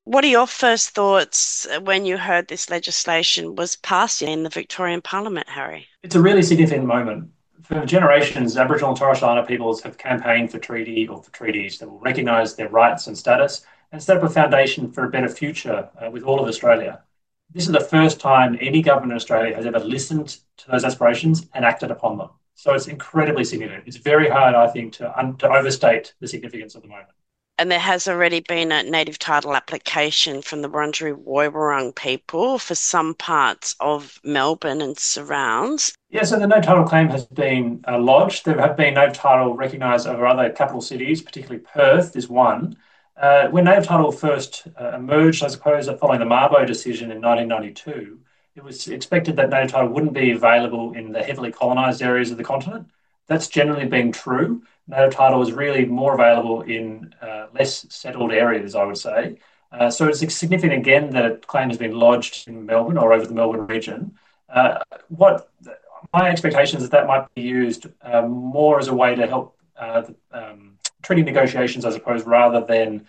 What are your first thoughts when you heard this legislation was passed in the Victorian Parliament, Harry? It's a really significant moment. For generations, Aboriginal and Torres Strait Islander peoples have campaigned for treaty or for treaties that will recognise their rights and status and set up a foundation for a better future with all of Australia. This is the first time any government in Australia has ever listened to those aspirations and acted upon them. So it's incredibly significant. It's very hard, I think, to overstate the significance of the moment. And there has already been a native title application from the Wurundjeri Woiwurrung people for some parts of Melbourne and surrounds. Yeah, so the no title claim has been lodged. There have been no title recognised over other capital cities, particularly Perth is one. When native title first emerged, I suppose, following the Mabo decision in 1992, it was expected that native title wouldn't be available in the heavily colonised areas of the continent. That's generally been true. Native title is really more available in less settled areas, I would say. So it's significant again that a claim has been lodged in Melbourne or over the Melbourne region. What my expectation is that might be used more as a way to help treaty negotiations, I suppose, rather than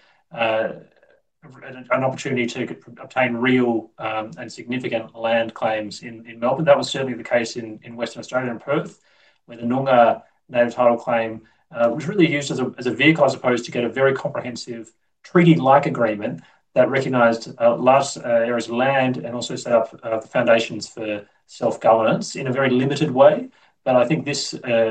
an opportunity to obtain real and significant land claims in Melbourne. That was certainly the case in Western Australia and Perth, where the Noongar native title claim was really used as a vehicle, I suppose, to get a very comprehensive treaty-like agreement that recognised large areas of land and also set up the foundations for self-governance in a very limited way. But I think this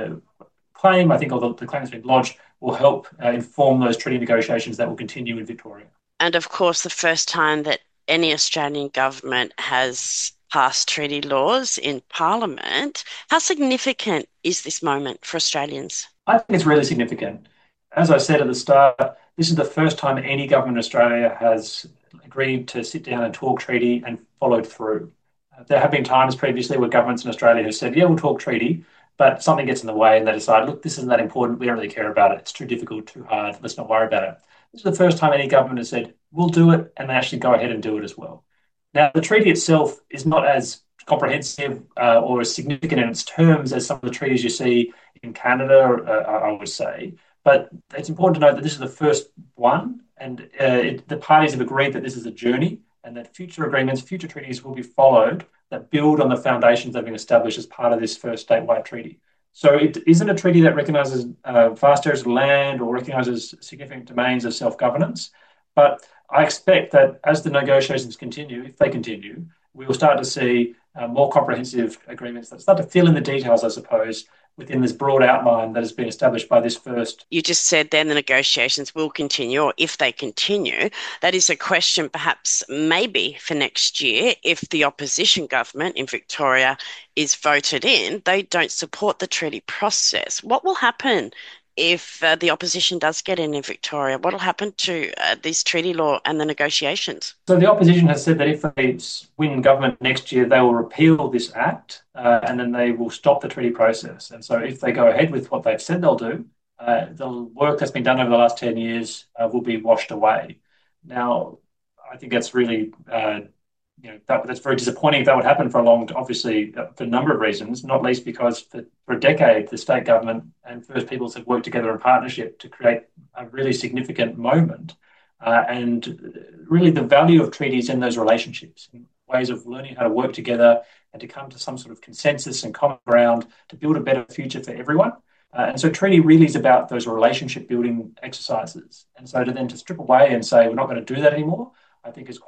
claim, I think although the claim has been lodged, will help inform those treaty negotiations that will continue in Victoria. And of course, the first time that any Australian government has passed treaty laws in Parliament. How significant is this moment for Australians? I think it's really significant. As I said at the start, this is the first time any government in Australia has agreed to sit down and talk treaty and followed through. There have been times previously where governments in Australia have said, yeah, we'll talk treaty, but something gets in the way and they decide, look, this isn't that important. We don't really care about it. It's too difficult, too hard. Let's not worry about it. This is the first time any government has said, we'll do it, and they actually go ahead and do it as well. Now, the treaty itself is not as comprehensive or as significant in its terms as some of the treaties you see in Canada, I would say. But it's important to note that this is the first one, and the parties have agreed that this is a journey and that future agreements, future treaties will be followed that build on the foundations that have been established as part of this first statewide treaty. So it isn't a treaty that recognises vast areas of land or recognises significant domains of self-governance, but I expect that as the negotiations continue, if they continue, we will start to see more comprehensive agreements that start to fill in the details, I suppose, within this broad outline that has been established by this first. You just said then the negotiations will continue, or if they continue. That is a question perhaps maybe for next year. If the opposition government in Victoria is voted in, they don't support the treaty process. What will happen if the opposition does get in Victoria? What will happen to this treaty law and the negotiations? So the opposition has said that if they win government next year, they will repeal this act and then they will stop the treaty process. And so if they go ahead with what they've said they'll do, the work that's been done over the last 10 years will be washed away. Now, I think that's really that's very disappointing if that would happen for a long, obviously, for a number of reasons, not least because for a decade, the state government and First Peoples have worked together in partnership to create a really significant moment. And really, the value of treaties in those relationships, ways of learning how to work together and to come to some sort of consensus and common ground to build a better future for everyone. And so, treaty really is about those relationship building exercises. And so, to strip away and say we're not going to do that anymore, I think is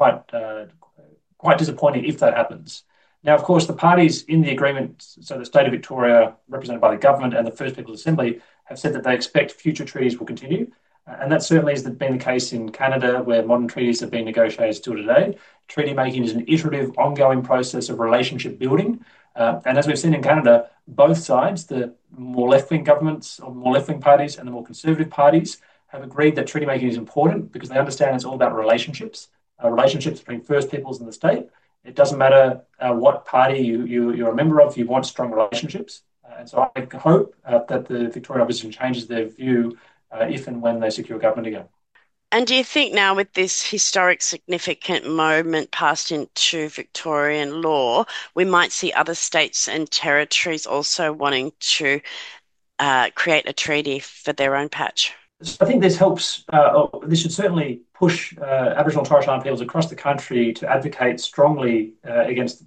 quite disappointing if that happens. Now, of course, the parties in the agreement, so the state of Victoria, represented by the government, and the First Peoples Assembly, have said that they expect future treaties will continue. And that certainly has been the case in Canada, where modern treaties have been negotiated still today. Treaty making is an iterative, ongoing process of relationship building. And as we've seen in Canada, both sides, the more left-wing governments or more left-wing parties and the more conservative parties, have agreed that treaty making is important because they understand it's all about relationships, relationships between First Peoples and the state. It doesn't matter what party you're a member of, you want strong relationships. And so I hope that the Victorian opposition changes their view if and when they secure government again. And do you think now, with this historic significant moment passed into Victorian law, we might see other states and territories also wanting to create a treaty for their own patch? So I think this helps. This should certainly push Aboriginal and Torres Strait Islander peoples across the country to advocate strongly against,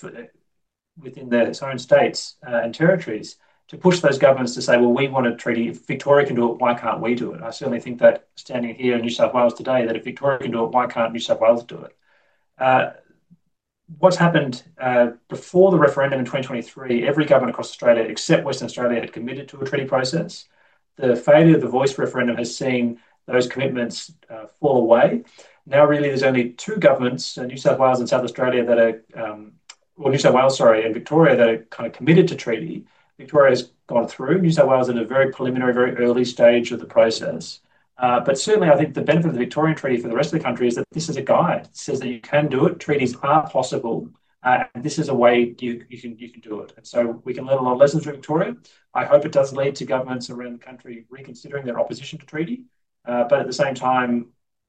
within their own states and territories, to push those governments to say, well, we want a treaty. If Victoria can do it, why can't we do it? I certainly think that standing here in New South Wales today, that if Victoria can do it, why can't New South Wales do it? Uh, what's happened before the referendum in 2023, every government across Australia, except Western Australia, had committed to a treaty process. The failure of the voice referendum has seen those commitments fall away. Now, really, there's only two governments, New South Wales and South Australia, that are, or New South Wales, sorry, and Victoria, that are kind of committed to treaty. Victoria has gone through. New South Wales in a very preliminary, very early stage of the process. But certainly, I think the benefit of the Victorian Treaty for the rest of the country is that this is a guide. It says that you can do it. Treaties are possible. And this is a way you can do it. And so we can learn a lot of lessons from Victoria. I hope it does lead to governments around the country reconsidering their opposition to treaty. But at the same time,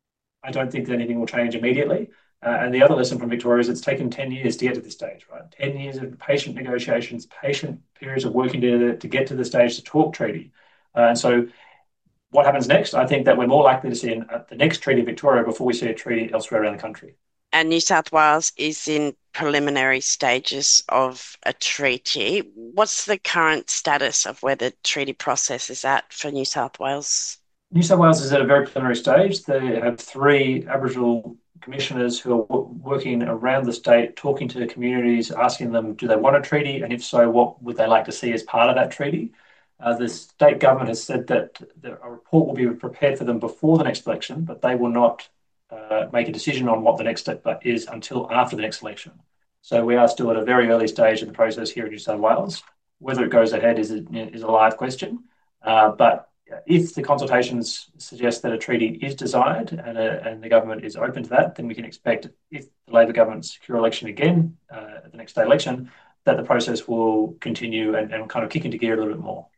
I don't think that anything will change immediately. And the other lesson from Victoria is it's taken 10 years to get to this stage, right? 10 years of patient negotiations, patient periods of working together to get to the stage to talk treaty. And so what happens next? I think that we're more likely to see the next treaty of Victoria before we see a treaty elsewhere around the country. And New South Wales is in preliminary stages of a treaty. What's the current status of where the treaty process is at for New South Wales? New South Wales is at a very preliminary stage. They have three Aboriginal commissioners who are working around the state, talking to communities, asking them, do they want a treaty? And if so, what would they like to see as part of that treaty? The state government has said that a report will be prepared for them before the next election, but they will not make a decision on what the next step is until after the next election. So we are still at a very early stage in the process here in New South Wales. Whether it goes ahead is a live question. But if the consultations suggest that a treaty is desired and the government is open to that, then we can expect, if the Labor government secure election again at the next state election, that the process will continue and kind of kick into gear a little bit more.